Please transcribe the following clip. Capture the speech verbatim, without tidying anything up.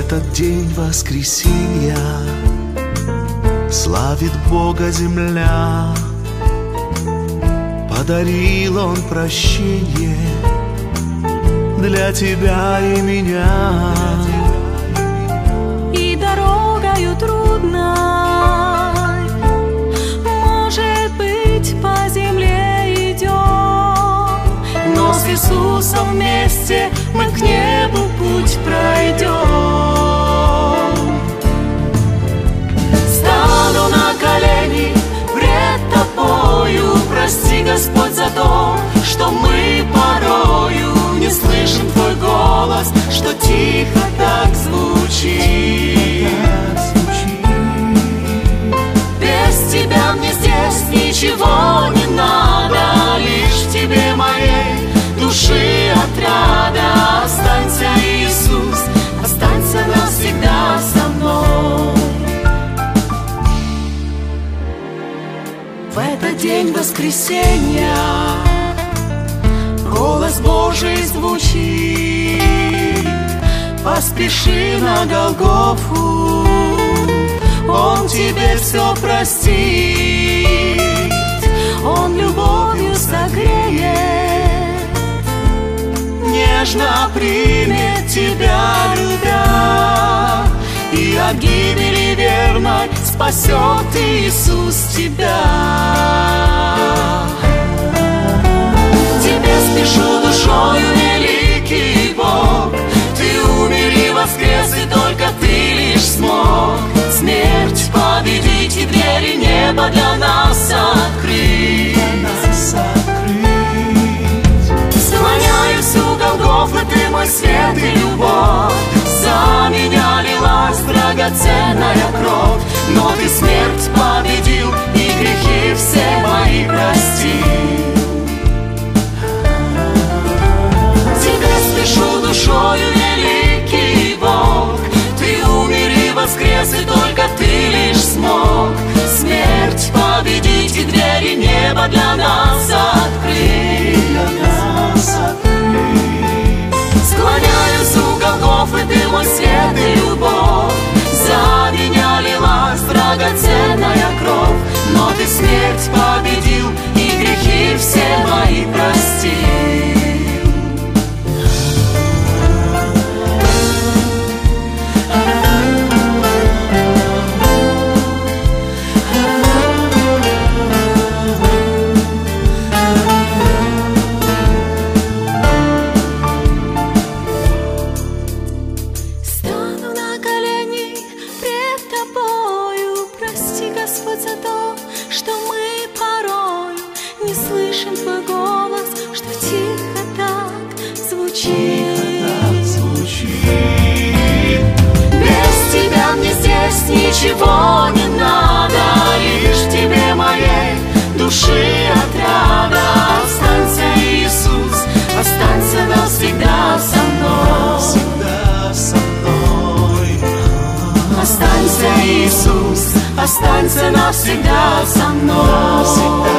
этот день воскресенья славит Бога земля. Подарил Он прощение для тебя и меня. И дорогою трудной, может быть, по земле идем, но с Иисусом вместе мы к небу путь пройдем. Стану на колени пред Тобою, прости, Господь, за то, что мы порою не слышим Твой голос, что тихо так звучит. Без Тебя мне здесь ничего не надо, лишь в Тебе моей души отрада. Останься, Иисус, останься навсегда со мной. В этот день воскресенья голос Божий звучит: поспеши на Голгофу, Он тебе все простит, Он любовью согреет, нежно примет тебя, любя, и от гибели верной спасет Иисус тебя. Тебе спешу душою, великий Бог, Ты умер и воскрес, и только Ты лишь смог смерть победить и двери неба для нас открыть. Склоняюсь у Голгофы, Ты мой свет и любовь, за меня лилась драгоценная кровь, но Ты смерть победил и грехи все мои простил. Тебе спешу душою, великий Бог, Ты умер и воскрес, и только Ты лишь смог смерть победить и двери неба для нас открыть. Склоняюсь у Голгофы, Ты мой свет и любовь, за меня лилась драгоценная кровь, но Ты смерть победил и грехи все мои простил. Господь, за то, что мы порою не слышим Твой голос, что тихо так звучит. Тихо так звучит. Без Тебя мне здесь ничего не надо, лишь в Тебе моей души отрада. Останься, Иисус, останься навсегда со мной. Навсегда со мной. Останься, Иисус, останься навсегда со мной.